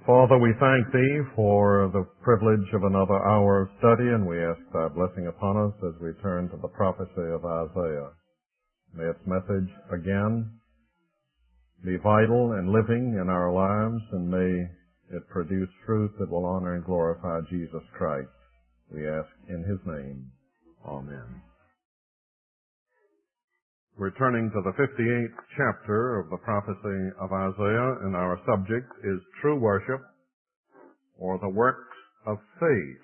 Father, we thank Thee for the privilege of another hour of study, and we ask Thy blessing upon us as we turn to the prophecy of Isaiah. May its message again be vital and living in our lives, and may it produce fruit that will honor and glorify Jesus Christ. We ask in His name. Amen. We're turning to the 58th chapter of the prophecy of Isaiah, and our subject is true worship, or the works of faith.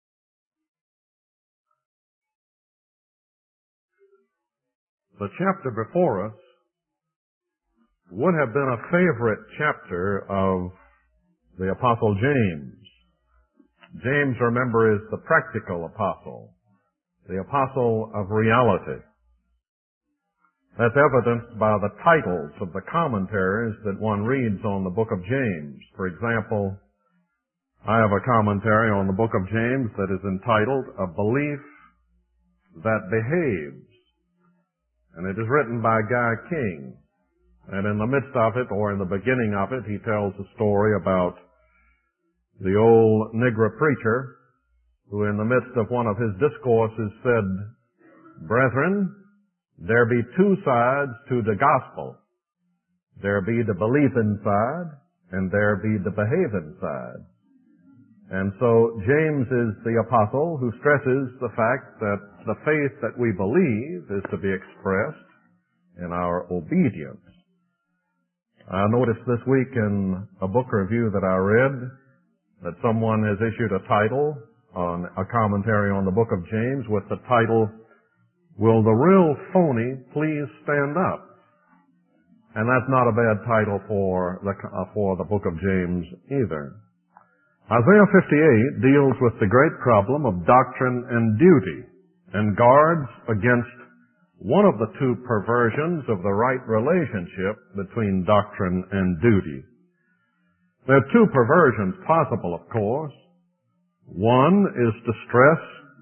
The chapter before us would have been a favorite chapter of the Apostle James. James, remember, is the practical apostle, the apostle of reality. That's evidenced by the titles of the commentaries that one reads on the book of James. For example, I have a commentary on the book of James that is entitled, A Belief That Behaves. And it is written by Guy King. And in the midst of it, or in the beginning of it, he tells a story about the old Negro preacher who in the midst of one of his discourses said, "Brethren, there be two sides to the gospel. There be the believing side, and there be the behaving side." And so James is the apostle who stresses the fact that the faith that we believe is to be expressed in our obedience. I noticed this week in a book review that I read that someone has issued a title on a commentary on the book of James with the title, "Will the Real Phony Please Stand Up?" And that's not a bad title for the book of James either. Isaiah 58 deals with the great problem of doctrine and duty and guards against one of the two perversions of the right relationship between doctrine and duty. There are two perversions possible, of course. One is to stress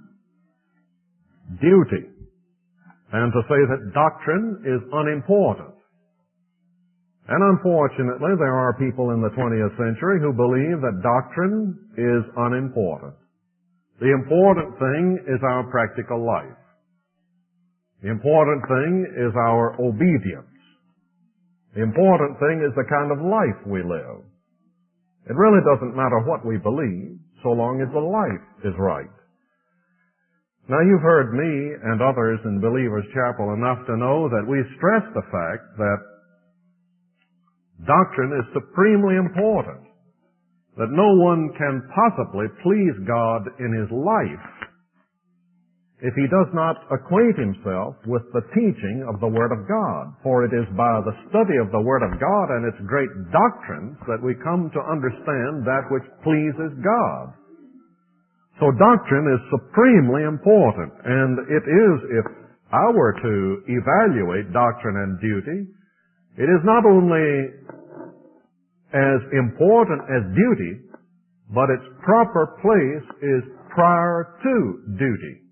duty and to say that doctrine is unimportant. And unfortunately, there are people in the 20th century who believe that doctrine is unimportant. The important thing is our practical life. The important thing is our obedience. The important thing is the kind of life we live. It really doesn't matter what we believe, so long as the life is right. Now, you've heard me and others in Believers Chapel enough to know that we stress the fact that doctrine is supremely important, that no one can possibly please God in his life if he does not acquaint himself with the teaching of the Word of God. For it is by the study of the Word of God and its great doctrines that we come to understand that which pleases God. So doctrine is supremely important, and it is, if I were to evaluate doctrine and duty, it is not only as important as duty, but its proper place is prior to duty.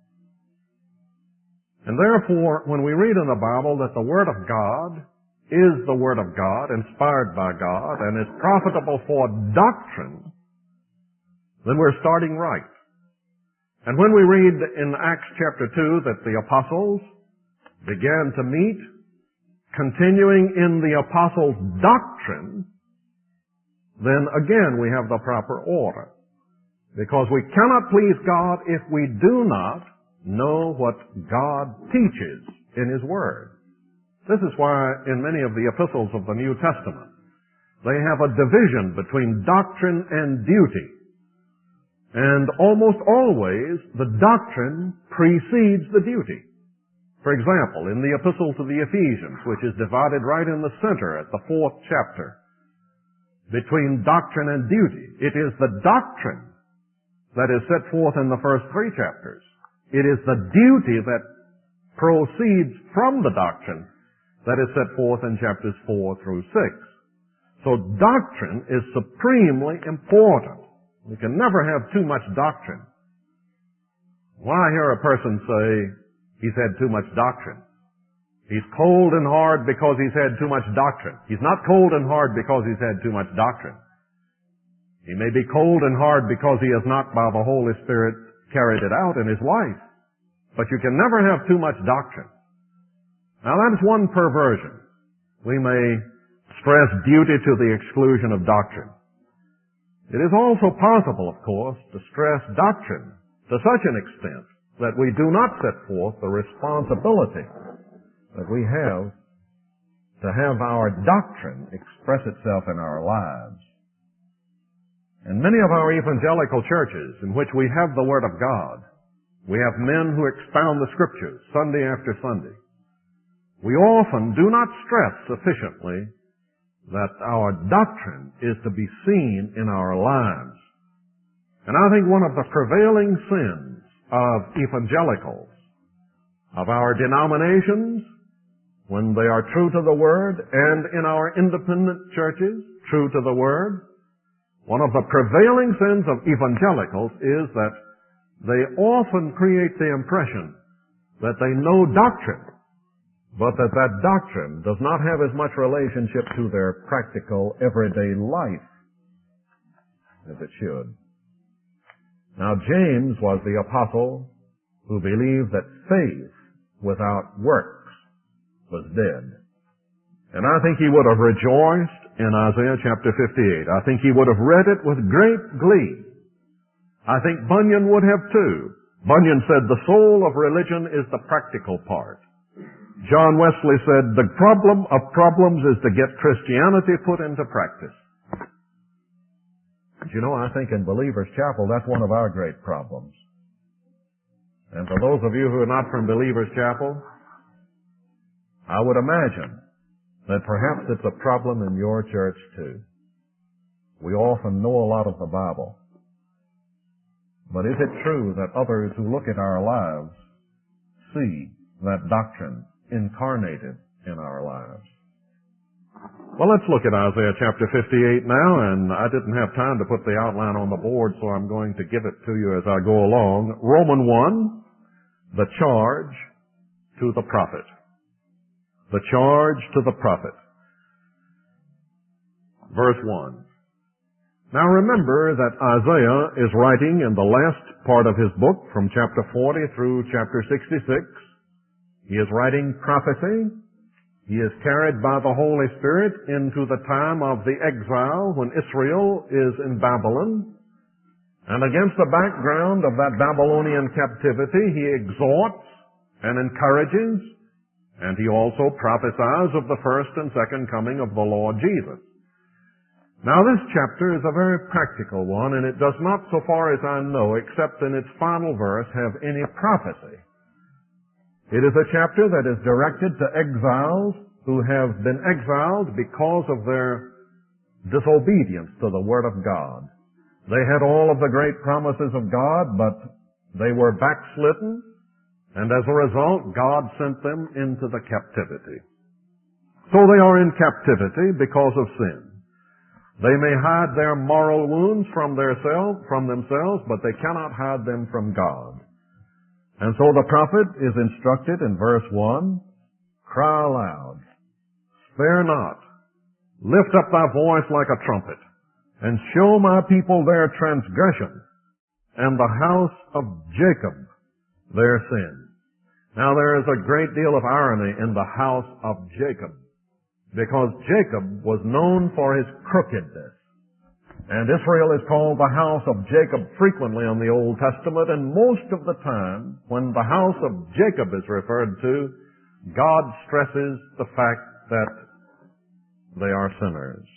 And therefore, when we read in the Bible that the Word of God is the Word of God, inspired by God, and is profitable for doctrine, then we're starting right. And when we read in Acts chapter 2 that the apostles began to meet, continuing in the apostles' doctrine, then again we have the proper order. Because we cannot please God if we do not know what God teaches in His Word. This is why in many of the epistles of the New Testament, they have a division between doctrine and duty. And almost always the doctrine precedes the duty. For example, in the epistle to the Ephesians, which is divided right in the center at the 4th chapter, between doctrine and duty, it is the doctrine that is set forth in the first 3 chapters. It is the duty that proceeds from the doctrine that is set forth in chapters 4 through 6. So doctrine is supremely important. We can never have too much doctrine. When I hear a person say he's had too much doctrine, he's cold and hard because he's had too much doctrine. He's not cold and hard because he's had too much doctrine. He may be cold and hard because he has not, by the Holy Spirit, carried it out in his life. But you can never have too much doctrine. Now that is one perversion. We may stress duty to the exclusion of doctrine. It is also possible, of course, to stress doctrine to such an extent that we do not set forth the responsibility that we have to have our doctrine express itself in our lives. In many of our evangelical churches in which we have the Word of God, we have men who expound the Scriptures Sunday after Sunday. We often do not stress sufficiently that our doctrine is to be seen in our lives. And I think one of the prevailing sins of evangelicals, of our denominations, when they are true to the Word, and in our independent churches, true to the Word, one of the prevailing sins of evangelicals is that they often create the impression that they know doctrine, but that doctrine does not have as much relationship to their practical, everyday life as it should. Now, James was the apostle who believed that faith without works was dead. And I think he would have rejoiced in Isaiah chapter 58. I think he would have read it with great glee. I think Bunyan would have too. Bunyan said the soul of religion is the practical part. John Wesley said the problem of problems is to get Christianity put into practice. But you know, I think in Believers Chapel, that's one of our great problems. And for those of you who are not from Believers Chapel, I would imagine that perhaps it's a problem in your church too. We often know a lot of the Bible. But is it true that others who look at our lives see that doctrine incarnated in our lives? Well, let's look at Isaiah chapter 58 now, and I didn't have time to put the outline on the board, so I'm going to give it to you as I go along. Romans 1, the charge to the prophet. The charge to the prophet. Verse 1. Now remember that Isaiah is writing in the last part of his book from chapter 40 through chapter 66. He is writing prophecy. He is carried by the Holy Spirit into the time of the exile when Israel is in Babylon. And against the background of that Babylonian captivity, he exhorts and encourages, and he also prophesies of the first and second coming of the Lord Jesus. Now this chapter is a very practical one, and it does not, so far as I know, except in its final verse, have any prophecy. It is a chapter that is directed to exiles who have been exiled because of their disobedience to the Word of God. They had all of the great promises of God, but they were backslidden, and as a result, God sent them into the captivity. So they are in captivity because of sin. They may hide their moral wounds from themselves, but they cannot hide them from God. And so the prophet is instructed in verse 1, cry aloud, spare not, lift up thy voice like a trumpet, and show my people their transgression, and the house of Jacob their sin. Now there is a great deal of irony in the house of Jacob, because Jacob was known for his crookedness. And Israel is called the house of Jacob frequently in the Old Testament, and most of the time, when the house of Jacob is referred to, God stresses the fact that they are sinners.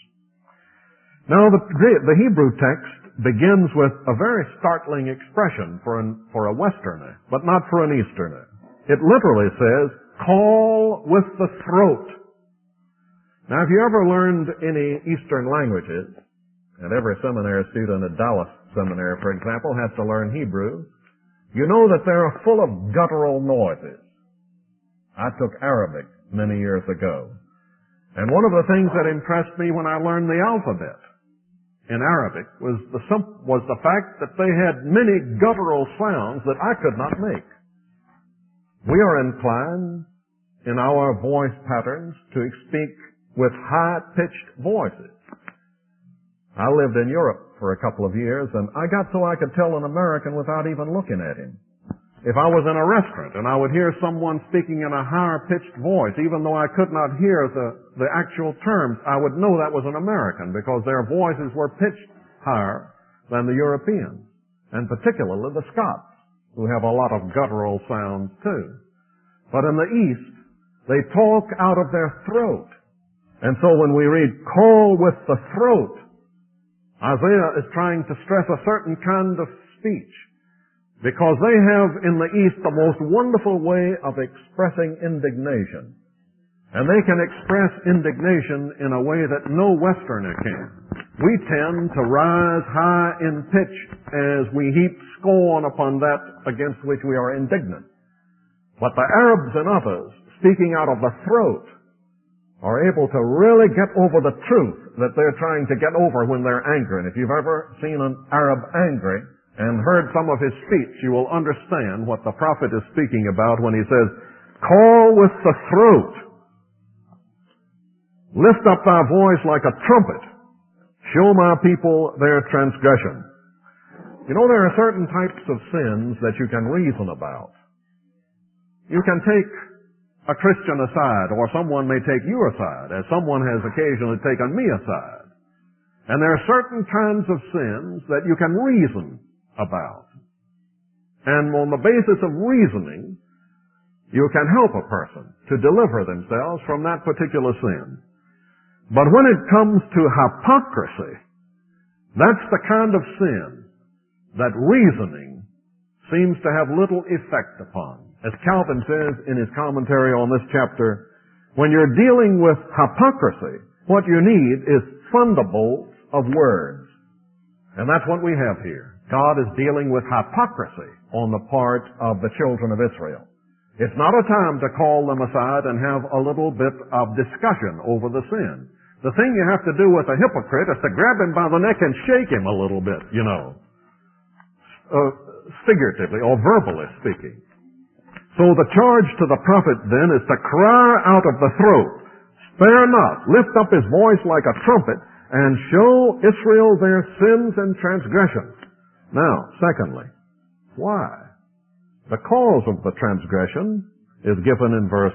Now, the Hebrew text begins with a very startling expression for a Westerner, but not for an Easterner. It literally says, call with the throat. Now, if you ever learned any Eastern languages, and every seminary student at Dallas Seminary, for example, has to learn Hebrew, you know that they are full of guttural noises. I took Arabic many years ago. And one of the things that impressed me when I learned the alphabet in Arabic was the fact that they had many guttural sounds that I could not make. We are inclined in our voice patterns to speak with high-pitched voices. I lived in Europe for a couple of years, and I got so I could tell an American without even looking at him. If I was in a restaurant and I would hear someone speaking in a higher-pitched voice, even though I could not hear the actual terms, I would know that was an American because their voices were pitched higher than the Europeans, and particularly the Scots, who have a lot of guttural sounds too. But in the East, they talk out of their throat. And so when we read, call with the throat, Isaiah is trying to stress a certain kind of speech, because they have in the East the most wonderful way of expressing indignation. And they can express indignation in a way that no Westerner can. We tend to rise high in pitch as we heap scorn upon that against which we are indignant. But the Arabs and others, speaking out of the throat, are able to really get over the truth that they're trying to get over when they're angry. And if you've ever seen an Arab angry and heard some of his speech, you will understand what the prophet is speaking about when he says, call with the throat. Lift up thy voice like a trumpet. Show my people their transgression. You know, there are certain types of sins that you can reason about. You can take a Christian aside, or someone may take you aside, as someone has occasionally taken me aside. And there are certain kinds of sins that you can reason about. And on the basis of reasoning, you can help a person to deliver themselves from that particular sin. But when it comes to hypocrisy, that's the kind of sin that reasoning seems to have little effect upon. As Calvin says in his commentary on this chapter, when you're dealing with hypocrisy, what you need is thunderbolts of words. And that's what we have here. God is dealing with hypocrisy on the part of the children of Israel. It's not a time to call them aside and have a little bit of discussion over the sin. The thing you have to do with a hypocrite is to grab him by the neck and shake him a little bit, you know, figuratively or verbally speaking. So the charge to the prophet then is to cry out of the throat, spare not, lift up his voice like a trumpet, and show Israel their sins and transgressions. Now, secondly, why? The cause of the transgression is given in verse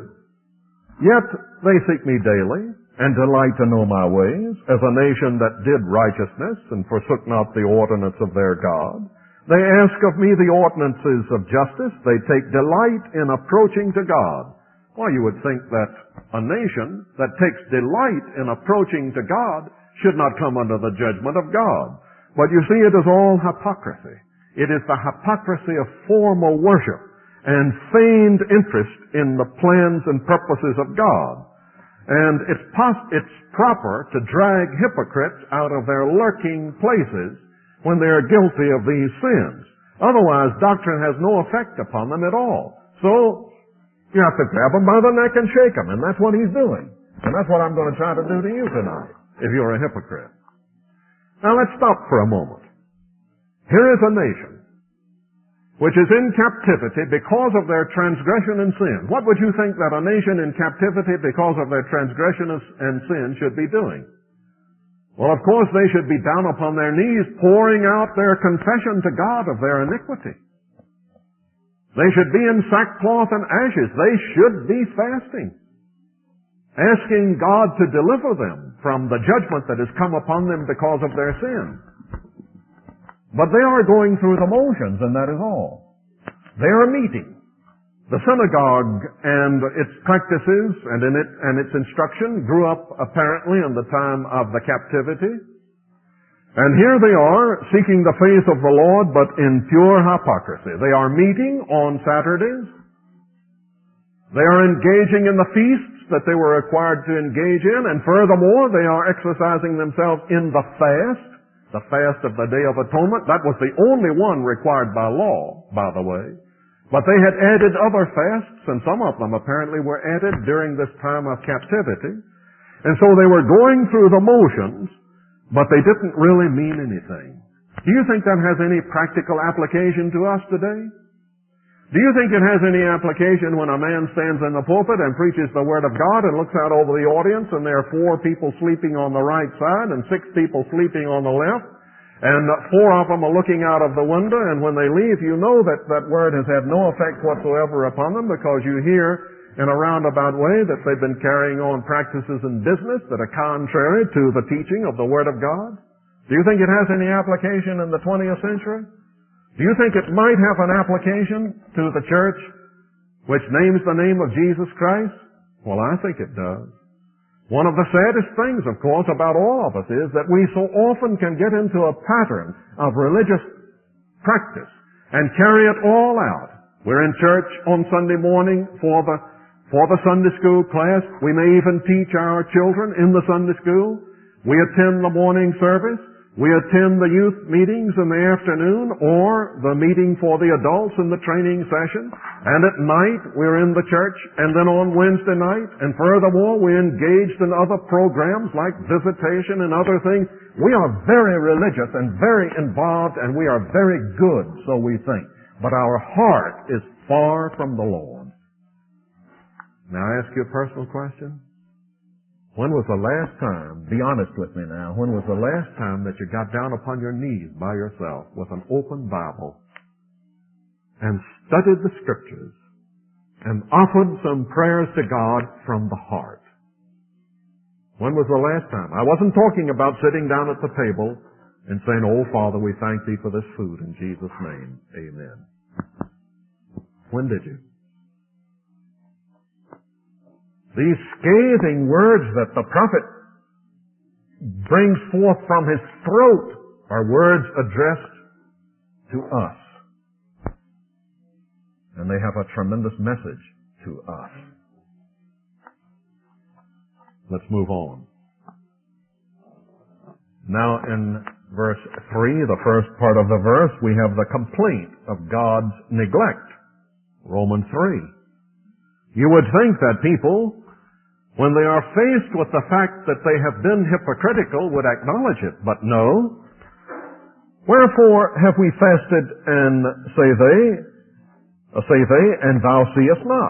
2. Yet they seek me daily, and delight to know my ways, as a nation that did righteousness, and forsook not the ordinance of their God. They ask of me the ordinances of justice. They take delight in approaching to God. Well, you would think that a nation that takes delight in approaching to God should not come under the judgment of God. But you see, it is all hypocrisy. It is the hypocrisy of formal worship and feigned interest in the plans and purposes of God. And it's proper to drag hypocrites out of their lurking places when they are guilty of these sins. Otherwise, doctrine has no effect upon them at all. So, you have to grab them by the neck and shake them, and that's what he's doing. And that's what I'm going to try to do to you tonight, if you're a hypocrite. Now let's stop for a moment. Here is a nation which is in captivity because of their transgression and sin. What would you think that a nation in captivity because of their transgression and sin should be doing? Well, of course, they should be down upon their knees pouring out their confession to God of their iniquity. They should be in sackcloth and ashes. They should be fasting, asking God to deliver them from the judgment that has come upon them because of their sin. But they are going through the motions, and that is all. They are meeting. The synagogue and its practices and its instruction grew up apparently in the time of the captivity. And here they are seeking the face of the Lord, but in pure hypocrisy. They are meeting on Saturdays. They are engaging in the feasts that they were required to engage in, and furthermore, they are exercising themselves in the fast of the Day of Atonement. That was the only one required by law, by the way. But they had added other fasts, and some of them apparently were added during this time of captivity. And so they were going through the motions, but they didn't really mean anything. Do you think that has any practical application to us today? Do you think it has any application when a man stands in the pulpit and preaches the Word of God and looks out over the audience and there are 4 people sleeping on the right side and 6 people sleeping on the left and 4 of them are looking out of the window, and when they leave you know that that Word has had no effect whatsoever upon them because you hear in a roundabout way that they've been carrying on practices in business that are contrary to the teaching of the Word of God? Do you think it has any application in the 20th century? Do you think it might have an application to the church which names the name of Jesus Christ? Well, I think it does. One of the saddest things, of course, about all of us is that we so often can get into a pattern of religious practice and carry it all out. We're in church on Sunday morning for the Sunday school class. We may even teach our children in the Sunday school. We attend the morning service. We attend the youth meetings in the afternoon or the meeting for the adults in the training session. And at night, we're in the church. And then on Wednesday night, and furthermore, we're engaged in other programs like visitation and other things. We are very religious and very involved, and we are very good, so we think. But our heart is far from the Lord. Now, I ask you a personal question. When was the last time, be honest with me now, when was the last time that you got down upon your knees by yourself with an open Bible and studied the Scriptures and offered some prayers to God from the heart? When was the last time? I wasn't talking about sitting down at the table and saying, "Oh, Father, we thank Thee for this food in Jesus' name. Amen." When did you? These scathing words that the prophet brings forth from his throat are words addressed to us. And they have a tremendous message to us. Let's move on. Now in verse 3, the first part of the verse, we have the complaint of God's neglect. Romans 3. You would think that people, when they are faced with the fact that they have been hypocritical, would acknowledge it. But no. Wherefore have we fasted, and say they, and thou seest not.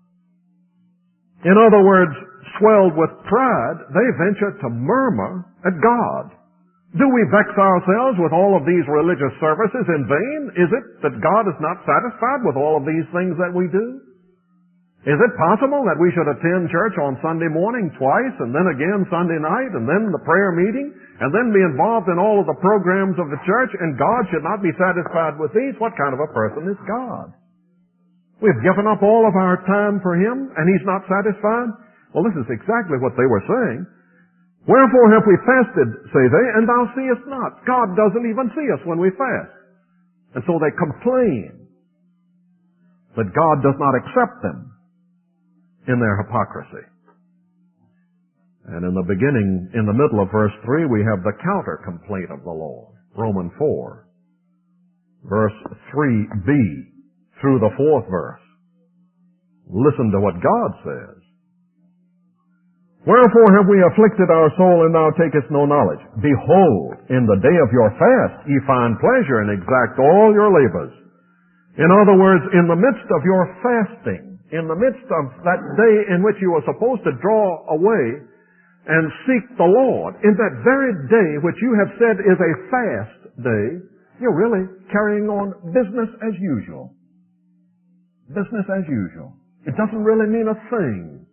In other words, swelled with pride, they venture to murmur at God. Do we vex ourselves with all of these religious services in vain? Is it that God is not satisfied with all of these things that we do? Is it possible that we should attend church on Sunday morning twice, and then again Sunday night, and then the prayer meeting, and then be involved in all of the programs of the church, and God should not be satisfied with these? What kind of a person is God? We've given up all of our time for Him, and He's not satisfied? Well, this is exactly what they were saying. Wherefore have we fasted, say they, and thou seest not. God doesn't even see us when we fast. And so they complain that God does not accept them in their hypocrisy. And in the beginning, in the middle of verse 3, we have the counter complaint of the Lord. Romans 4, verse 3b, through the 4th verse. Listen to what God says. Wherefore have we afflicted our soul, and thou takest no knowledge? Behold, in the day of your fast ye find pleasure, and exact all your labors. In other words, in the midst of your fasting, in the midst of that day in which you are supposed to draw away and seek the Lord, in that very day which you have said is a fast day, you're really carrying on business as usual. Business as usual. It doesn't really mean a thing.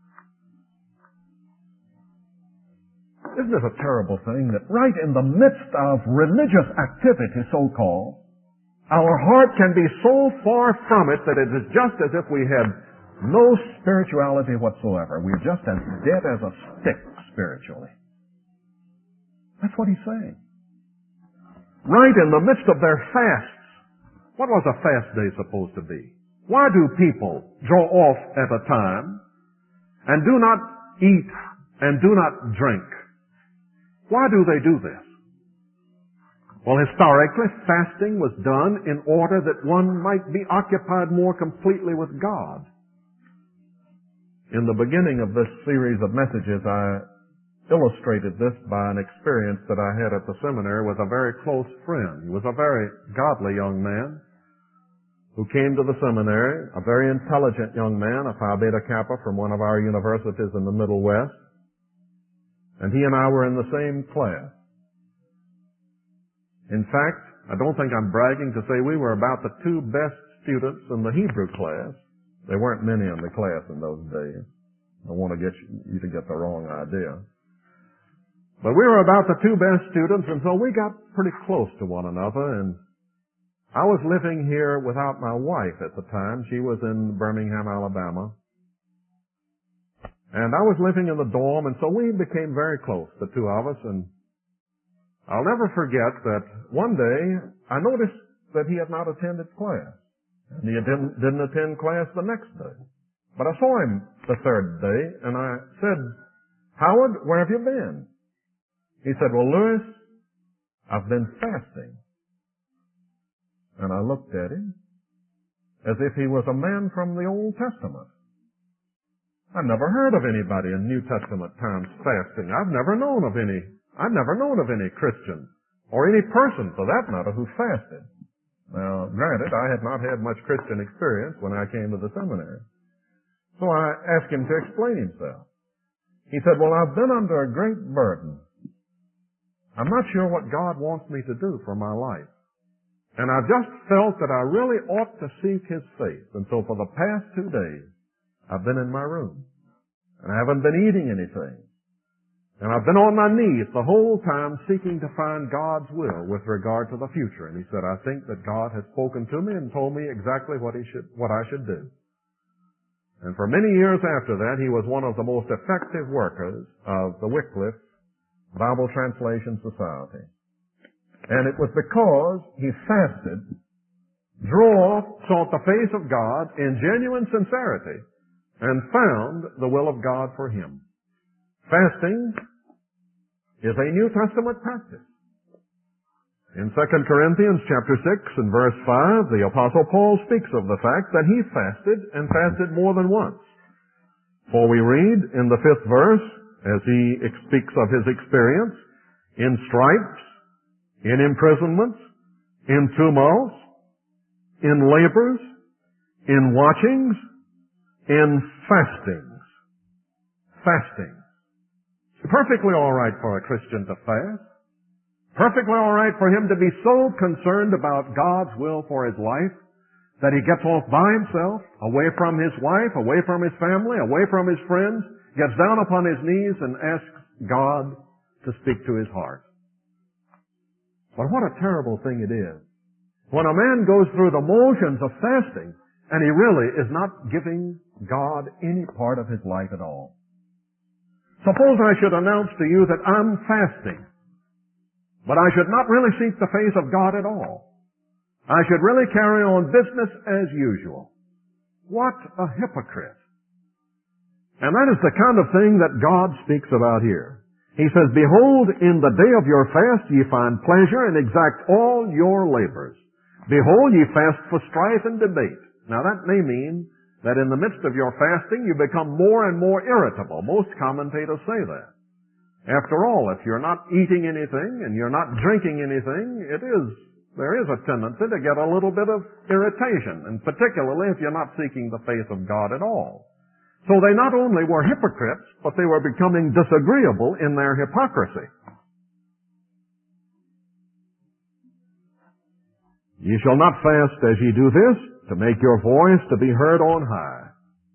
Isn't it a terrible thing that right in the midst of religious activity, so-called, our heart can be so far from it that it is just as if we had no spirituality whatsoever. We're just as dead as a stick spiritually. That's what he's saying. Right in the midst of their fasts. What was a fast day supposed to be? Why do people draw off at a time and do not eat and do not drink? Why do they do this? Well, historically, fasting was done in order that one might be occupied more completely with God. In the beginning of this series of messages, I illustrated this by an experience that I had at the seminary with a very close friend. He was a very godly young man, who came to the seminary, a very intelligent young man, a Phi Beta Kappa from one of our universities in the Middle West. And he and I were in the same class. In fact, I don't think I'm bragging to say we were about the two best students in the Hebrew class. There weren't many in the class in those days. I want to get you to get the wrong idea. But we were about the two best students, and so we got pretty close to one another. And I was living here without my wife at the time. She was in Birmingham, Alabama. And I was living in the dorm, and so we became very close, the two of us. And I'll never forget that one day I noticed that he had not attended class. And he didn't attend class the next day. But I saw him the third day, and I said, "Howard, where have you been?" He said, "Well, Lewis, I've been fasting." And I looked at him as if he was a man from the Old Testament. I've never heard of anybody in New Testament times fasting. I've never known of any Christian, or any person for that matter, who fasted. Now, granted, I had not had much Christian experience when I came to the seminary. So I asked him to explain himself. He said, "Well, I've been under a great burden. I'm not sure what God wants me to do for my life. And I just felt that I really ought to seek His face. And so for the past 2 days, I've been in my room. And I haven't been eating anything. And I've been on my knees the whole time seeking to find God's will with regard to the future." And he said, "I think that God has spoken to me and told me exactly what I should do." And for many years after that, he was one of the most effective workers of the Wycliffe Bible Translation Society. And it was because he fasted, sought the face of God in genuine sincerity, and found the will of God for him. Fasting is a New Testament practice. In 2 Corinthians chapter 6 and verse 5, the Apostle Paul speaks of the fact that he fasted, and fasted more than once. For we read in the 5th verse, as he speaks of his experience, "In stripes, in imprisonments, in tumults, in labors, in watchings, in fastings." Fasting. It's perfectly all right for a Christian to fast. Perfectly all right for him to be so concerned about God's will for his life that he gets off by himself, away from his wife, away from his family, away from his friends, gets down upon his knees and asks God to speak to his heart. But what a terrible thing it is when a man goes through the motions of fasting and he really is not giving God any part of his life at all. Suppose I should announce to you that I'm fasting, but I should not really seek the face of God at all. I should really carry on business as usual. What a hypocrite. And that is the kind of thing that God speaks about here. He says, "Behold, in the day of your fast ye find pleasure, and exact all your labors. Behold, ye fast for strife and debate." Now that may mean that in the midst of your fasting you become more and more irritable. Most commentators say that. After all, if you're not eating anything and you're not drinking anything, there is a tendency to get a little bit of irritation, and particularly if you're not seeking the face of God at all. So they not only were hypocrites, but they were becoming disagreeable in their hypocrisy. "Ye shall not fast as ye do this, to make your voice to be heard on high."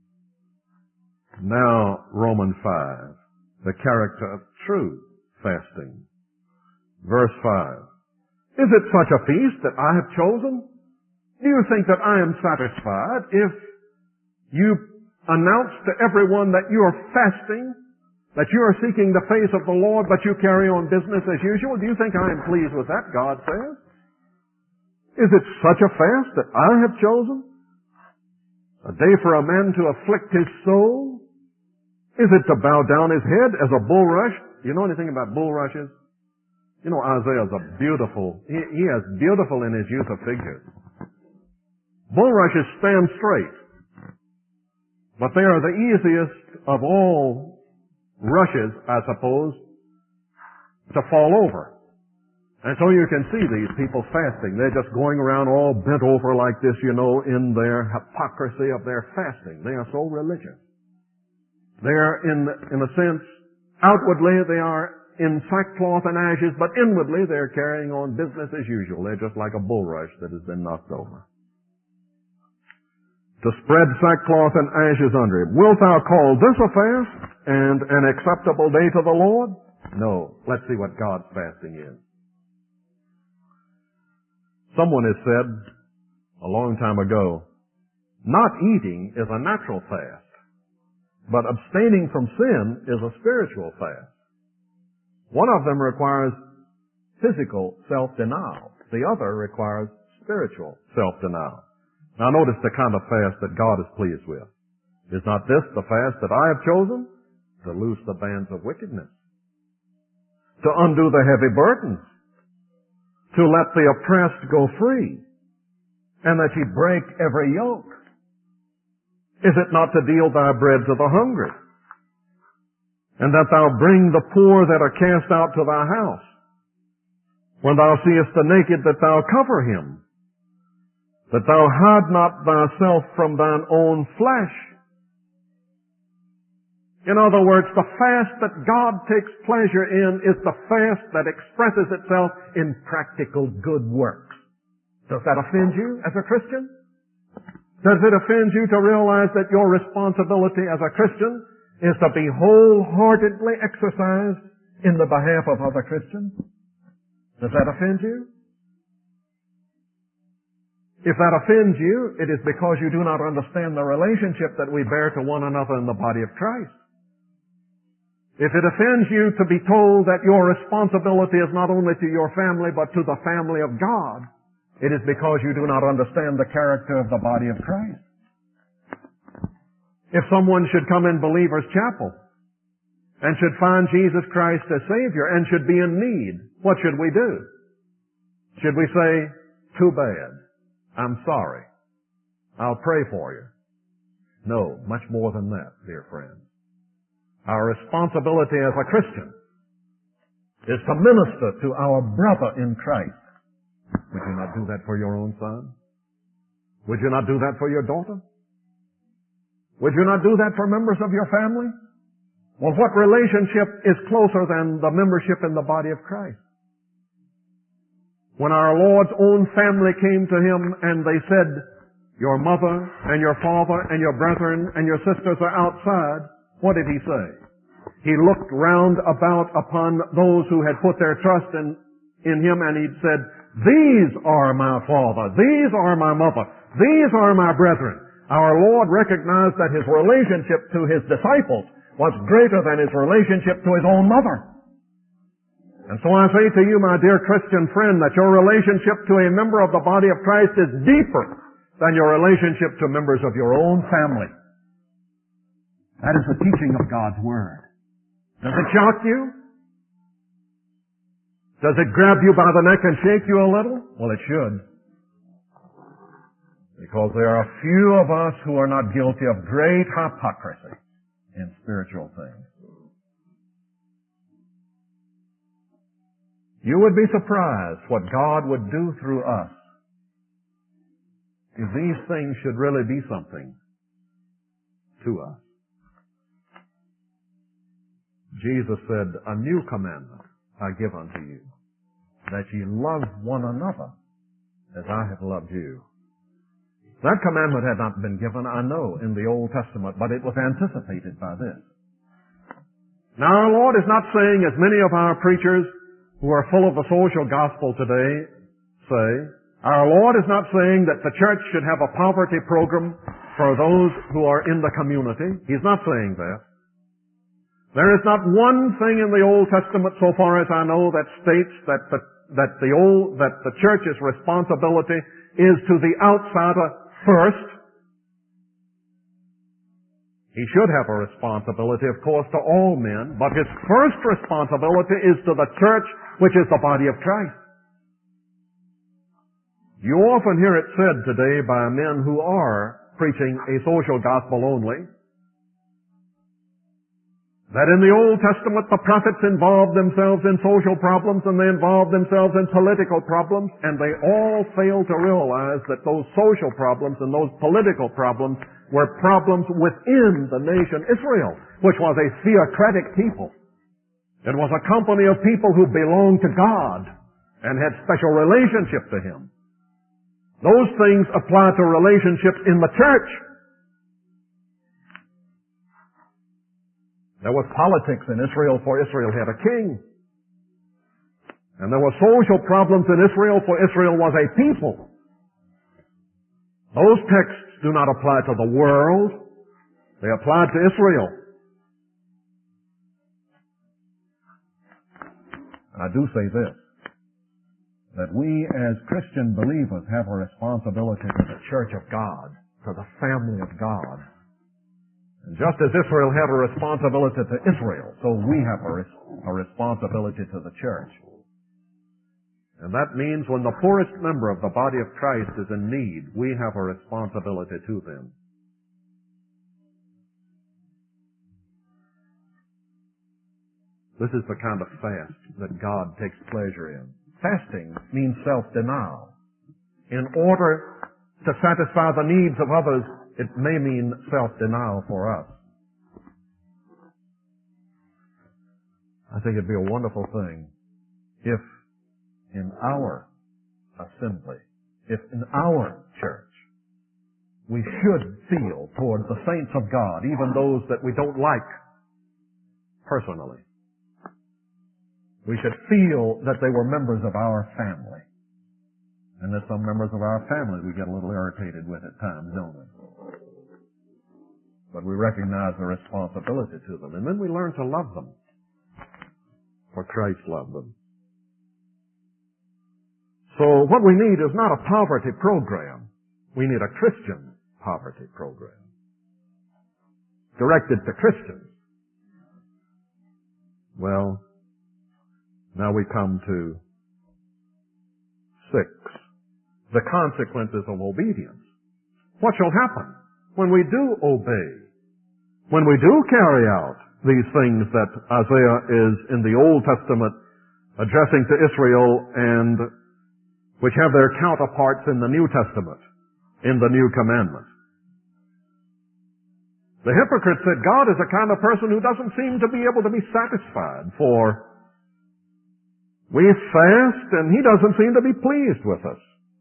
Now, Romans 5, the character of true fasting. Verse 5. "Is it such a feast that I have chosen? Do you think that I am satisfied if you announce to everyone that you are fasting, that you are seeking the face of the Lord, but you carry on business as usual? Do you think I am pleased with that?" God says. "Is it such a fast that I have chosen? A day for a man to afflict his soul? Is it to bow down his head as a bulrush?" You know anything about bulrushes? You know, Isaiah's he is beautiful in his use of figures. Bulrushes stand straight, but they are the easiest of all rushes, I suppose, to fall over. And so you can see these people fasting. They're just going around all bent over like this, in their hypocrisy of their fasting. They are so religious. They are, in a sense, outwardly they are in sackcloth and ashes, but inwardly they're carrying on business as usual. They're just like a bulrush that has been knocked over. To spread sackcloth and ashes under him. Wilt thou call this a fast and an acceptable day to the Lord? No. Let's see what God's fasting is. Someone has said a long time ago, not eating is a natural fast, but abstaining from sin is a spiritual fast. One of them requires physical self-denial. The other requires spiritual self-denial. Now notice the kind of fast that God is pleased with. Is not this the fast that I have chosen? To loose the bands of wickedness, to undo the heavy burdens, to let the oppressed go free, and that ye break every yoke. Is it not to deal thy bread to the hungry, and that thou bring the poor that are cast out to thy house? When thou seest the naked, that thou cover him, that thou hide not thyself from thine own flesh. In other words, the fast that God takes pleasure in is the fast that expresses itself in practical good works. Does that offend you as a Christian? Does it offend you to realize that your responsibility as a Christian is to be wholeheartedly exercised in the behalf of other Christians? Does that offend you? If that offends you, it is because you do not understand the relationship that we bear to one another in the body of Christ. If it offends you to be told that your responsibility is not only to your family, but to the family of God, it is because you do not understand the character of the body of Christ. If someone should come in Believer's Chapel and should find Jesus Christ as Savior and should be in need, what should we do? Should we say, too bad, I'm sorry, I'll pray for you? No, much more than that, dear friends. Our responsibility as a Christian is to minister to our brother in Christ. Would you not do that for your own son? Would you not do that for your daughter? Would you not do that for members of your family? Well, what relationship is closer than the membership in the body of Christ? When our Lord's own family came to Him and they said, your mother and your father and your brethren and your sisters are outside, what did He say? He looked round about upon those who had put their trust in Him and He said, these are my father, these are my mother, these are my brethren. Our Lord recognized that His relationship to His disciples was greater than His relationship to His own mother. And so I say to you, my dear Christian friend, that your relationship to a member of the body of Christ is deeper than your relationship to members of your own family. That is the teaching of God's Word. Does it shock you? Does it grab you by the neck and shake you a little? Well, it should. Because there are few of us who are not guilty of great hypocrisy in spiritual things. You would be surprised what God would do through us if these things should really be something to us. Jesus said, a new commandment I give unto you, that ye love one another as I have loved you. That commandment had not been given, I know, in the Old Testament, but it was anticipated by this. Now our Lord is not saying, as many of our preachers who are full of the social gospel today say, our Lord is not saying that the church should have a poverty program for those who are in the community. He's not saying that. There is not one thing in the Old Testament, so far as I know, that states that the church's responsibility is to the outsider first. He should have a responsibility, of course, to all men, but his first responsibility is to the church, which is the body of Christ. You often hear it said today by men who are preaching a social gospel only, That in the Old Testament the prophets involved themselves in social problems and they involved themselves in political problems, and they all failed to realize that those social problems and those political problems were problems within the nation Israel, which was a theocratic people. It was a company of people who belonged to God and had special relationship to Him. Those things apply to relationships in the church. There was politics in Israel, for Israel had a king. And there were social problems in Israel, for Israel was a people. Those texts do not apply to the world. They apply to Israel. I do say this, that we as Christian believers have a responsibility to the church of God, to the family of God. And just as Israel had a responsibility to Israel, so we have a responsibility to the church. And that means when the poorest member of the body of Christ is in need, we have a responsibility to them. This is the kind of fast that God takes pleasure in. Fasting means self-denial. In order to satisfy the needs of others, it may mean self-denial for us. I think it'd be a wonderful thing if in our assembly, if in our church, we should feel toward the saints of God, even those that we don't like personally. We should feel that they were members of our family. And that some members of our family we get a little irritated with at times, don't we? But we recognize the responsibility to them. And then we learn to love them. For Christ loved them. So what we need is not a poverty program. We need a Christian poverty program. Directed to Christians. Well, now we come to 6. The consequences of obedience. What shall happen when we do obey? When we do carry out these things that Isaiah is in the Old Testament addressing to Israel and which have their counterparts in the New Testament, in the New Commandment. The hypocrite said God is a kind of person who doesn't seem to be able to be satisfied, for we fast and He doesn't seem to be pleased with us.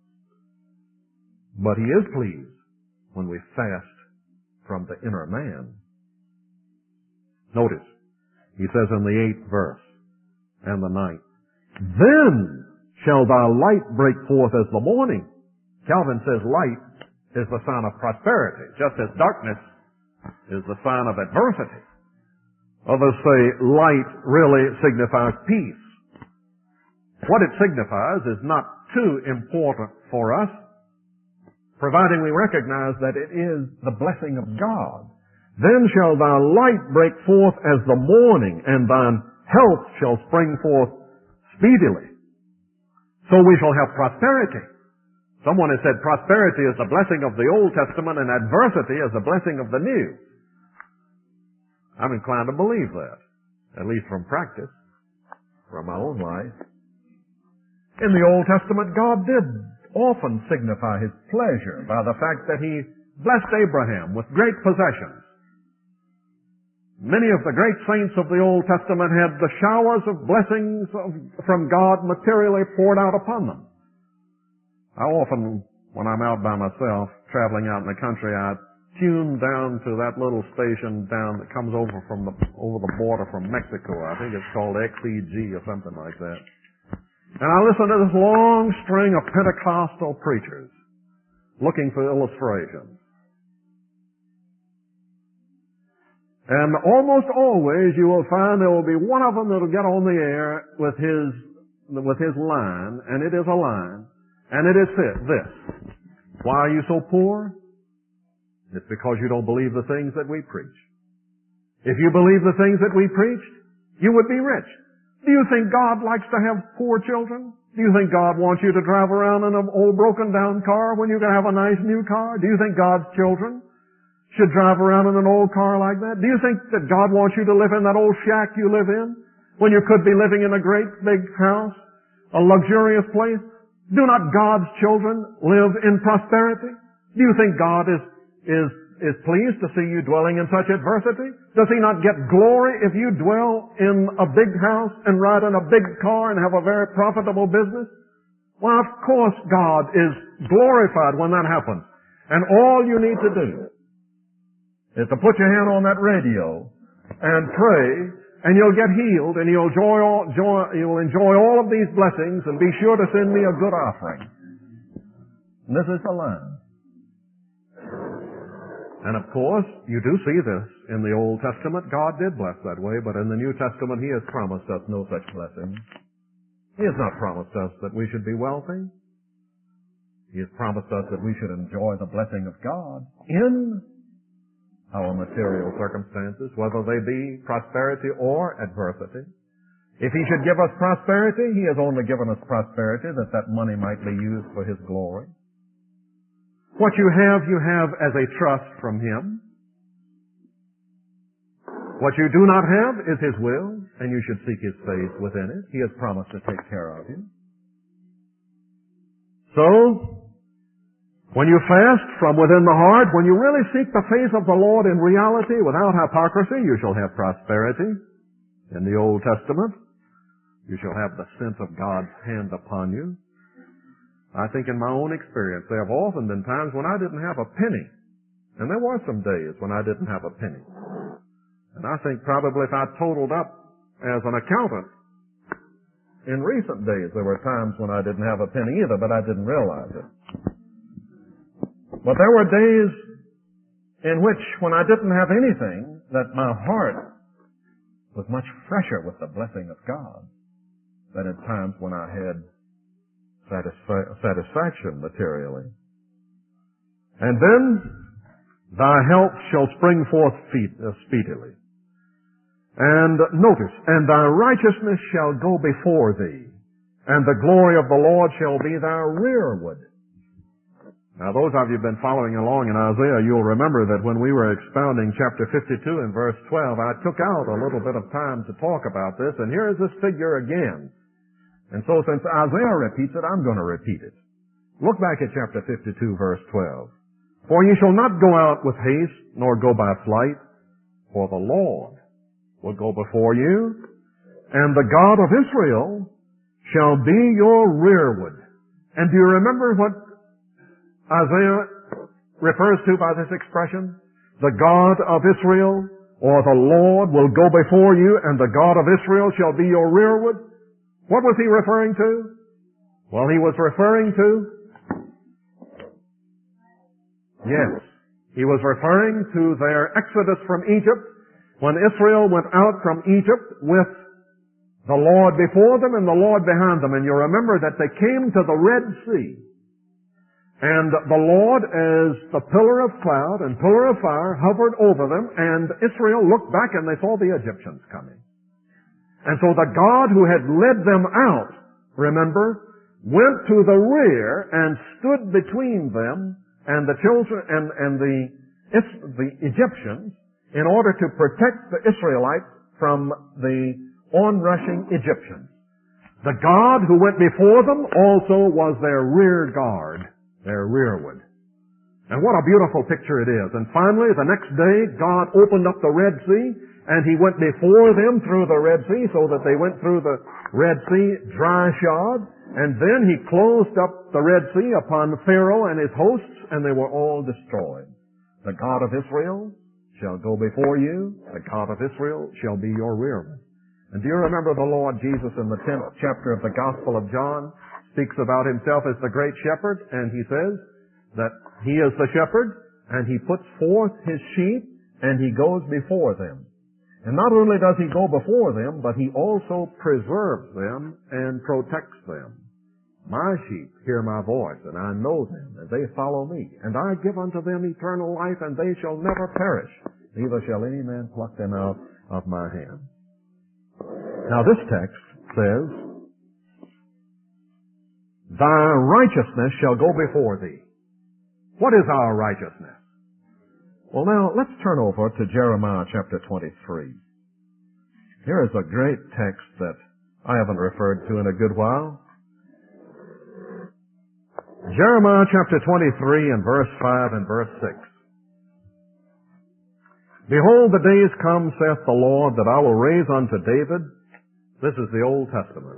But He is pleased when we fast from the inner man. Notice, He says in the 8th verse and the 9th, then shall thy light break forth as the morning. Calvin says light is the sign of prosperity, just as darkness is the sign of adversity. Others say light really signifies peace. What it signifies is not too important for us, providing we recognize that it is the blessing of God. Then shall thy light break forth as the morning, and thine health shall spring forth speedily. So we shall have prosperity. Someone has said prosperity is the blessing of the Old Testament and adversity is the blessing of the New. I'm inclined to believe that, at least from practice, from my own life. In the Old Testament, God did often signify His pleasure by the fact that He blessed Abraham with great possessions. Many of the great saints of the Old Testament had the showers of blessings from God materially poured out upon them. I often, when I'm out by myself, traveling out in the country, I tune down to that little station down that comes over the border from Mexico. I think it's called XEG or something like that. And I listen to this long string of Pentecostal preachers looking for illustrations. And almost always you will find there will be one of them that will get on the air with his line, and it is a line, and it is this. Why are you so poor? It's because you don't believe the things that we preach. If you believe the things that we preached, you would be rich. Do you think God likes to have poor children? Do you think God wants you to drive around in an old broken down car when you can have a nice new car? Do you think God's children should drive around in an old car like that? Do you think that God wants you to live in that old shack you live in when you could be living in a great big house, a luxurious place? Do not God's children live in prosperity? Do you think God is pleased to see you dwelling in such adversity? Does He not get glory if you dwell in a big house and ride in a big car and have a very profitable business? Well, of course God is glorified when that happens. And all you need to do is to put your hand on that radio and pray, and you'll get healed, and you'll enjoy all of these blessings, and be sure to send me a good offering. And this is the line. And of course, you do see this in the Old Testament. God did bless that way, but in the New Testament, He has promised us no such blessing. He has not promised us that we should be wealthy. He has promised us that we should enjoy the blessing of God in our material circumstances, whether they be prosperity or adversity. If He should give us prosperity, He has only given us prosperity that that money might be used for His glory. What you have as a trust from Him. What you do not have is His will, and you should seek His face within it. He has promised to take care of you. So, when you fast from within the heart, when you really seek the face of the Lord in reality, without hypocrisy, you shall have prosperity. In the Old Testament, you shall have the sense of God's hand upon you. I think in my own experience, there have often been times when I didn't have a penny. And there were some days when I didn't have a penny. And I think probably if I totaled up as an accountant, in recent days there were times when I didn't have a penny either, but I didn't realize it. But there were days in which, when I didn't have anything, that my heart was much fresher with the blessing of God than at times when I had satisfaction materially. And then, thy health shall spring forth speedily. And notice, and thy righteousness shall go before thee, and the glory of the Lord shall be thy rearward. Now, those of you who have been following along in Isaiah, you'll remember that when we were expounding chapter 52 and verse 12, I took out a little bit of time to talk about this, and here is this figure again. And so since Isaiah repeats it, I'm going to repeat it. Look back at chapter 52, verse 12. For ye shall not go out with haste, nor go by flight, for the Lord will go before you, and the God of Israel shall be your rearward. And do you remember what Isaiah refers to by this expression? The God of Israel, or the Lord, will go before you, and the God of Israel shall be your rearward. What was he referring to? Well, he was referring to, he was referring to their exodus from Egypt, when Israel went out from Egypt with the Lord before them and the Lord behind them. And you remember that they came to the Red Sea. And the Lord, as the pillar of cloud and pillar of fire, hovered over them, and Israel looked back and they saw the Egyptians coming. And so the God who had led them out, remember, went to the rear and stood between them and the children and the Egyptians in order to protect the Israelites from the onrushing Egyptians. The God who went before them also was their rear guard, their rearward. And what a beautiful picture it is. And finally, the next day, God opened up the Red Sea, and He went before them through the Red Sea, so that they went through the Red Sea dry-shod. And then He closed up the Red Sea upon Pharaoh and his hosts, and they were all destroyed. The God of Israel shall go before you. The God of Israel shall be your rearward. And do you remember the Lord Jesus in the 10th chapter of the Gospel of John speaks about Himself as the great shepherd, and He says that He is the shepherd, and He puts forth His sheep, and He goes before them. And not only does He go before them, but He also preserves them and protects them. My sheep hear my voice, and I know them, and they follow me. And I give unto them eternal life, and they shall never perish, neither shall any man pluck them out of my hand. Now this text says, thy righteousness shall go before thee. What is our righteousness? Well, now, let's turn over to Jeremiah chapter 23. Here is a great text that I haven't referred to in a good while. Jeremiah chapter 23 and verse 5 and verse 6. Behold, the days come, saith the Lord, that I will raise unto David. This is the Old Testament.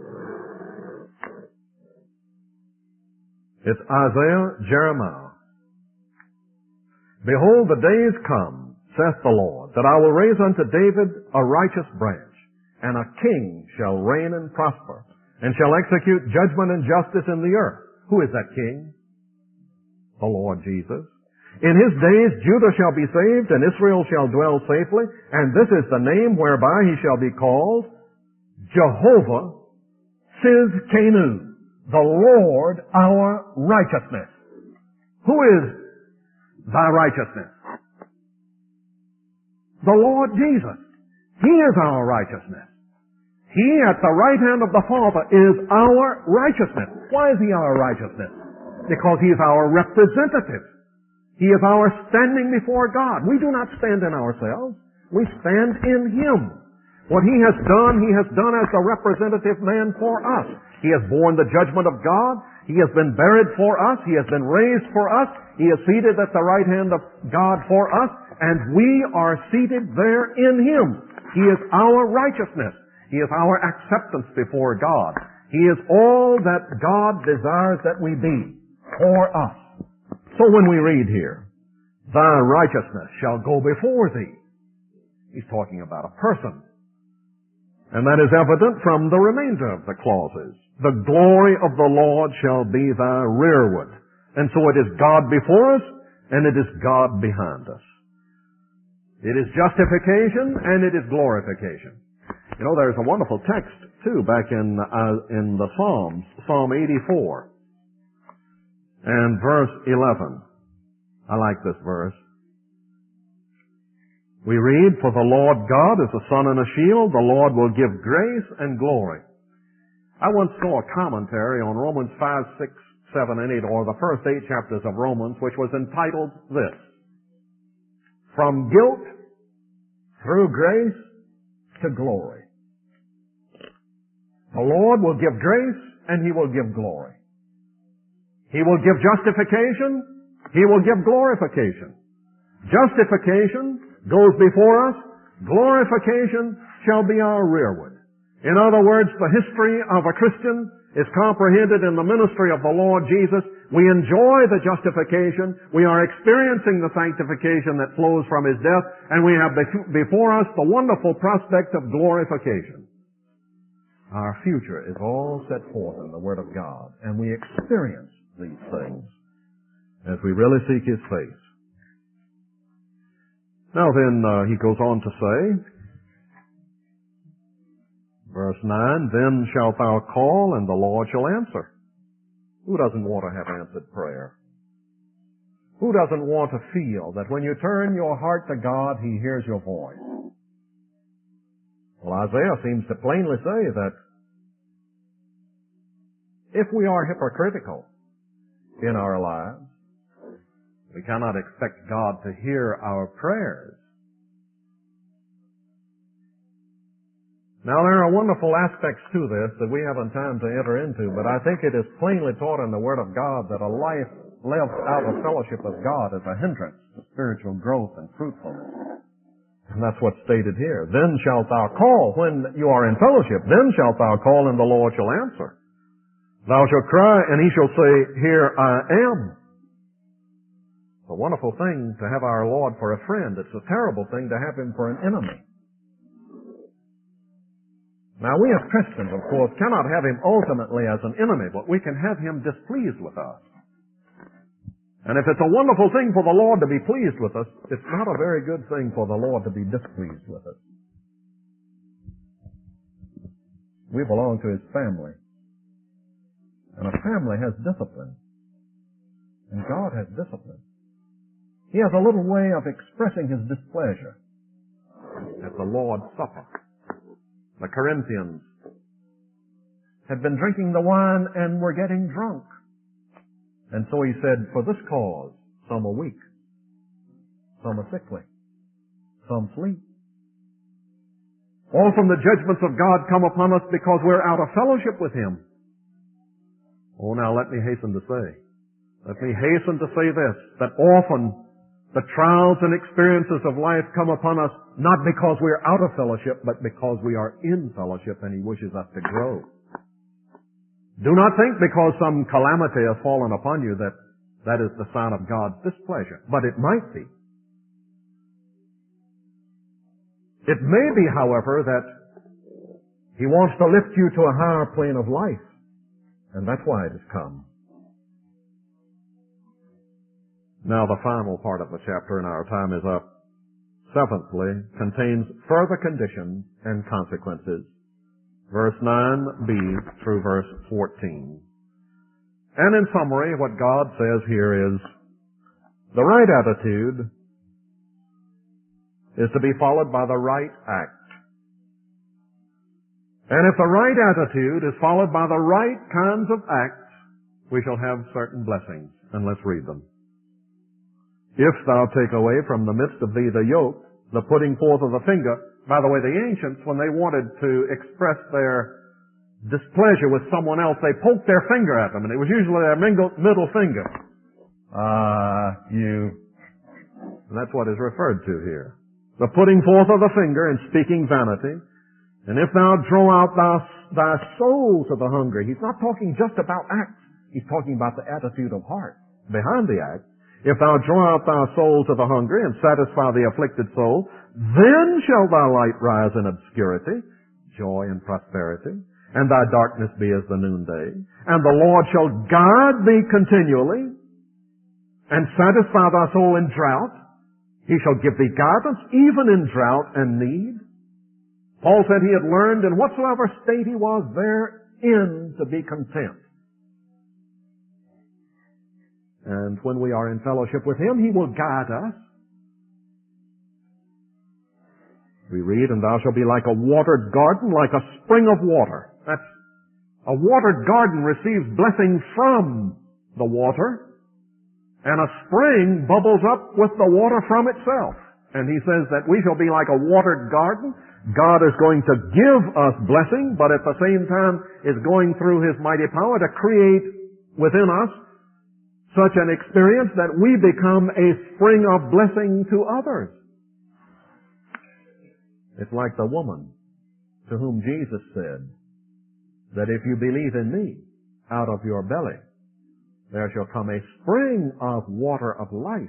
It's Isaiah, Jeremiah. Behold, the days come, saith the Lord, that I will raise unto David a righteous branch, and a king shall reign and prosper, and shall execute judgment and justice in the earth. Who is that king? The Lord Jesus. In his days Judah shall be saved, and Israel shall dwell safely, and this is the name whereby he shall be called Jehovah Tsidkenu, the Lord our righteousness. Who is thy righteousness? The Lord Jesus. He is our righteousness. He at the right hand of the Father is our righteousness. Why is he our righteousness? Because he is our representative. He is our standing before God. We do not stand in ourselves. We stand in him. What he has done as a representative man for us. He has borne the judgment of God. He has been buried for us. He has been raised for us. He is seated at the right hand of God for us. And we are seated there in him. He is our righteousness. He is our acceptance before God. He is all that God desires that we be for us. So when we read here, thy righteousness shall go before thee, he's talking about a person. And that is evident from the remainder of the clauses. The glory of the Lord shall be thy rearward. And so it is God before us, and it is God behind us. It is justification, and it is glorification. You know, there's a wonderful text, too, back in the Psalms, Psalm 84. And verse 11. I like this verse. We read, for the Lord God is a sun and a shield. The Lord will give grace and glory. I once saw a commentary on Romans 5, 6, 7, and 8, or the first 8 chapters of Romans, which was entitled this: From guilt through grace to glory. The Lord will give grace and he will give glory. He will give justification. He will give glorification. Justification goes before us. Glorification shall be our rearward. In other words, the history of a Christian is comprehended in the ministry of the Lord Jesus. We enjoy the justification. We are experiencing the sanctification that flows from his death. And we have before us the wonderful prospect of glorification. Our future is all set forth in the Word of God. And we experience these things as we really seek his face. Now then, he goes on to say, verse 9, then shalt thou call and the Lord shall answer. Who doesn't want to have answered prayer? Who doesn't want to feel that when you turn your heart to God, he hears your voice? Well, Isaiah seems to plainly say that if we are hypocritical in our lives, we cannot expect God to hear our prayers. Now, there are wonderful aspects to this that we haven't time to enter into, but I think it is plainly taught in the Word of God that a life lived out of fellowship with God is a hindrance to spiritual growth and fruitfulness. And that's what's stated here. Then shalt thou call. When you are in fellowship, then shalt thou call and the Lord shall answer. Thou shalt cry, and he shall say, here I am. It's a wonderful thing to have our Lord for a friend. It's a terrible thing to have him for an enemy. Now, we as Christians, of course, cannot have him ultimately as an enemy, but we can have him displeased with us. And if it's a wonderful thing for the Lord to be pleased with us, it's not a very good thing for the Lord to be displeased with us. We belong to his family. And a family has discipline. And God has discipline. He has a little way of expressing his displeasure. At the Lord's Supper, the Corinthians had been drinking the wine and were getting drunk. And so he said, for this cause some are weak, Some are sickly. Some sleep. All from the judgments of God come upon us because we're out of fellowship with Him. Oh, now let me hasten to say this, that often the trials and experiences of life come upon us not because we're out of fellowship, but because we are in fellowship and He wishes us to grow. Do not think because some calamity has fallen upon you that that is the sign of God's displeasure, but it might be. It may be, however, that He wants to lift you to a higher plane of life, and that's why it has come. Now the final part of the chapter, and our time is up, seventhly, contains further conditions and consequences. Verse 9b through verse 14. And in summary, what God says here is, the right attitude is to be followed by the right act. And if the right attitude is followed by the right kinds of acts, we shall have certain blessings. And let's read them. If thou take away from the midst of thee the yoke, the putting forth of the finger. By the way, the ancients, when they wanted to express their displeasure with someone else, they poked their finger at them, and it was usually their middle finger. And that's what is referred to here. The putting forth of the finger and speaking vanity. And if thou draw out thy soul to the hungry. He's not talking just about acts. He's talking about the attitude of heart behind the act. If thou draw out thy soul to the hungry and satisfy the afflicted soul, then shall thy light rise in obscurity, joy and prosperity, and thy darkness be as the noonday. And the Lord shall guard thee continually, and satisfy thy soul in drought. He shall give thee guidance even in drought and need. Paul said he had learned in whatsoever state he was therein to be content. And when we are in fellowship with Him, He will guide us. We read, and thou shalt be like a watered garden, like a spring of water. That's, a watered garden receives blessing from the water, and a spring bubbles up with the water from itself. And he says that we shall be like a watered garden. God is going to give us blessing, but at the same time is going through His mighty power to create within us such an experience that we become a spring of blessing to others. It's like the woman to whom Jesus said that if you believe in me, out of your belly there shall come a spring of water of life.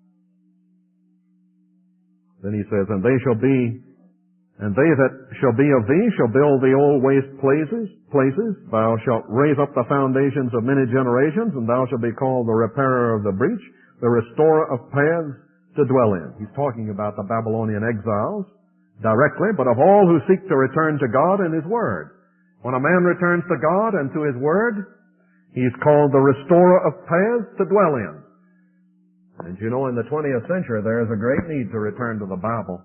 Then he says, and they that shall be of thee shall build the old waste places. Thou shalt raise up the foundations of many generations, and thou shalt be called the repairer of the breach, the restorer of paths to dwell in. He's talking about the Babylonian exiles directly, but of all who seek to return to God and His Word. When a man returns to God and to His Word, he's called the restorer of paths to dwell in. And you know, in the 20th century, there is a great need to return to the Bible.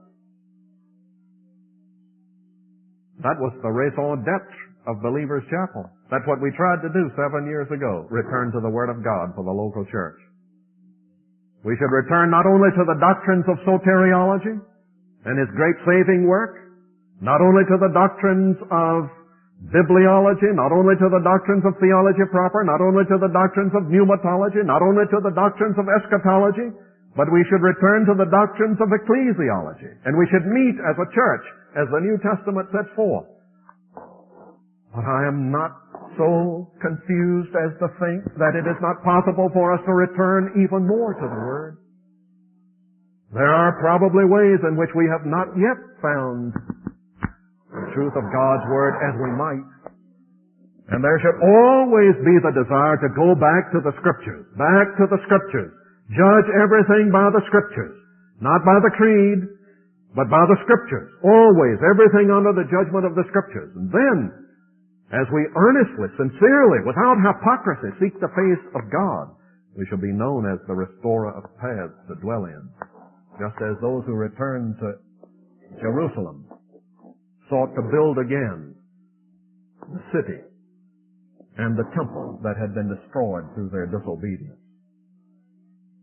That was the raison d'etre of Believers Chapel. That's what we tried to do 7 years ago, return to the Word of God for the local church. We should return not only to the doctrines of soteriology and its great saving work, not only to the doctrines of bibliology, not only to the doctrines of theology proper, not only to the doctrines of pneumatology, not only to the doctrines of eschatology, but we should return to the doctrines of ecclesiology. And we should meet as a church, as the New Testament sets forth. But I am not so confused as to think that it is not possible for us to return even more to the Word. There are probably ways in which we have not yet found the truth of God's Word as we might. And there should always be the desire to go back to the Scriptures. Back to the Scriptures. Judge everything by the Scriptures. Not by the creed, but by the Scriptures. Always. Everything under the judgment of the Scriptures. And then, as we earnestly, sincerely, without hypocrisy, seek the face of God, we shall be known as the restorer of paths to dwell in. Just as those who returned to Jerusalem sought to build again the city and the temple that had been destroyed through their disobedience.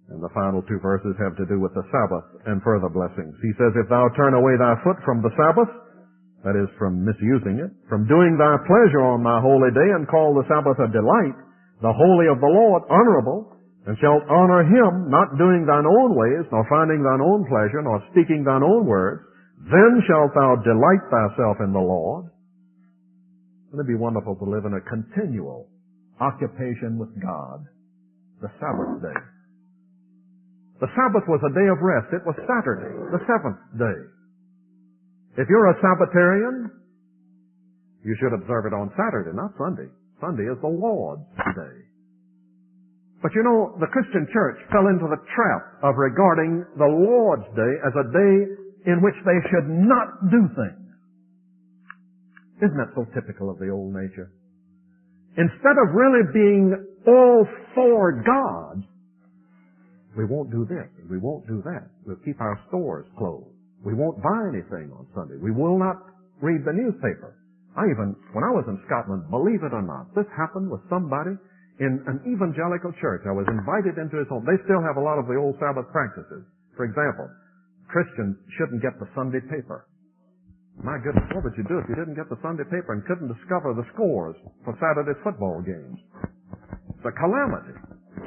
And the final two verses have to do with the Sabbath and further blessings. He says, if thou turn away thy foot from the Sabbath, that is, from misusing it, from doing thy pleasure on thy holy day, and call the Sabbath a delight, the holy of the Lord honorable, and shalt honor him, not doing thine own ways, nor finding thine own pleasure, nor speaking thine own words, then shalt thou delight thyself in the Lord. Wouldn't it be wonderful to live in a continual occupation with God, the Sabbath day? The Sabbath was a day of rest. It was Saturday, the seventh day. If you're a Sabbatarian, you should observe it on Saturday, not Sunday. Sunday is the Lord's day. But you know, the Christian church fell into the trap of regarding the Lord's day as a day in which they should not do things. Isn't that so typical of the old nature? Instead of really being all for God, we won't do this, and we won't do that. We'll keep our stores closed. We won't buy anything on Sunday. We will not read the newspaper. When I was in Scotland, believe it or not, this happened with somebody in an evangelical church. I was invited into his home. They still have a lot of the old Sabbath practices. For example, Christians shouldn't get the Sunday paper. My goodness, what would you do if you didn't get the Sunday paper and couldn't discover the scores for Saturday's football games? It's a calamity.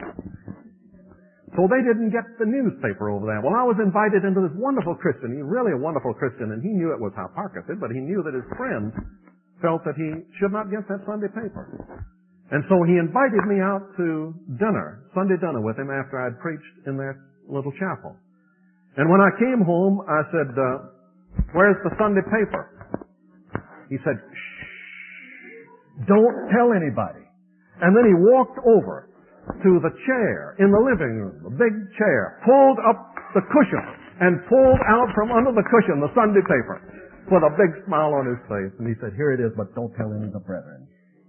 So they didn't get the newspaper over there. Well, I was invited into this wonderful Christian. He's really a wonderful Christian, and he knew it was hypocrisy, but he knew that his friends felt that he should not get that Sunday paper. And so he invited me out to dinner, Sunday dinner with him after I'd preached in their little chapel. And when I came home, I said, where's the Sunday paper? He said, shh, don't tell anybody. And then he walked over to the chair in the living room, the big chair, pulled up the cushion and pulled out from under the cushion the Sunday paper with a big smile on his face. And he said, here it is, but don't tell any of the brethren.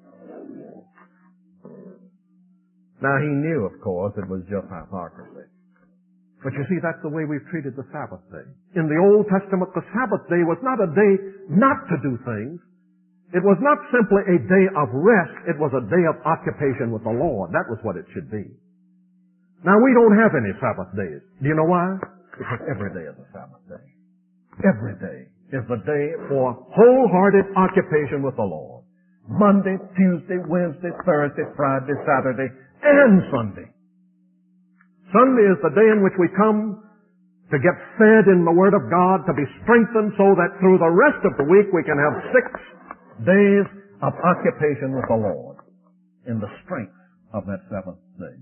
Now he knew, of course, it was just hypocrisy. But you see, that's the way we've treated the Sabbath day. In the Old Testament, the Sabbath day was not a day not to do things. It was not simply a day of rest. It was a day of occupation with the Lord. That was what it should be. Now, we don't have any Sabbath days. Do you know why? Because every day is a Sabbath day. Every day is the day for wholehearted occupation with the Lord. Monday, Tuesday, Wednesday, Thursday, Friday, Saturday, and Sunday. Sunday is the day in which we come to get fed in the Word of God, to be strengthened so that through the rest of the week we can have 6 days of occupation with the Lord in the strength of that seventh day.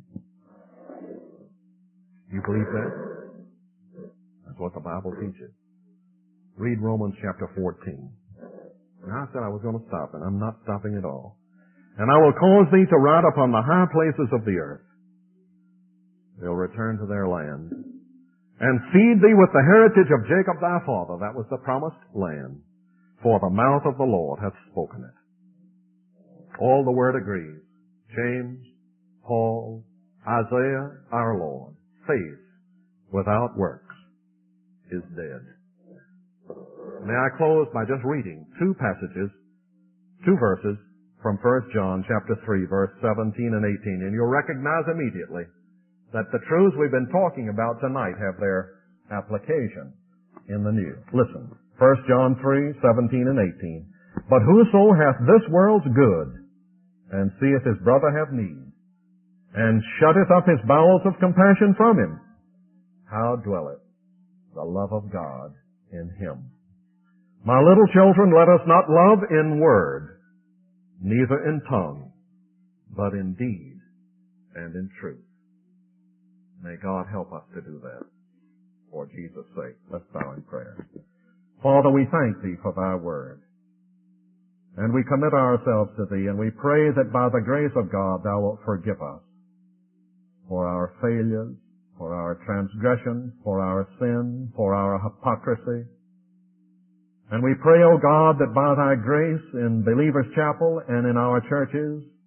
You believe that? That's what the Bible teaches. Read Romans chapter 14. Now I said I was going to stop, and I'm not stopping at all. And I will cause thee to ride upon the high places of the earth. They'll return to their land. And feed thee with the heritage of Jacob thy father. That was the promised land. For the mouth of the Lord hath spoken it. All the word agrees. James, Paul, Isaiah, our Lord. Faith without works is dead. May I close by just reading 2 verses from 1 John chapter 3, verse 17 and 18. And you'll recognize immediately that the truths we've been talking about tonight have their application in the new. Listen. 1 John 3, 17 and 18. But whoso hath this world's good, and seeth his brother have need, and shutteth up his bowels of compassion from him, how dwelleth the love of God in him? My little children, let us not love in word, neither in tongue, but in deed and in truth. May God help us to do that. For Jesus' sake, let's bow in prayer. Father, we thank Thee for Thy word. And we commit ourselves to Thee, and we pray that by the grace of God Thou wilt forgive us for our failures, for our transgressions, for our sin, for our hypocrisy. And we pray, O God, that by Thy grace in Believers' Chapel and in our churches,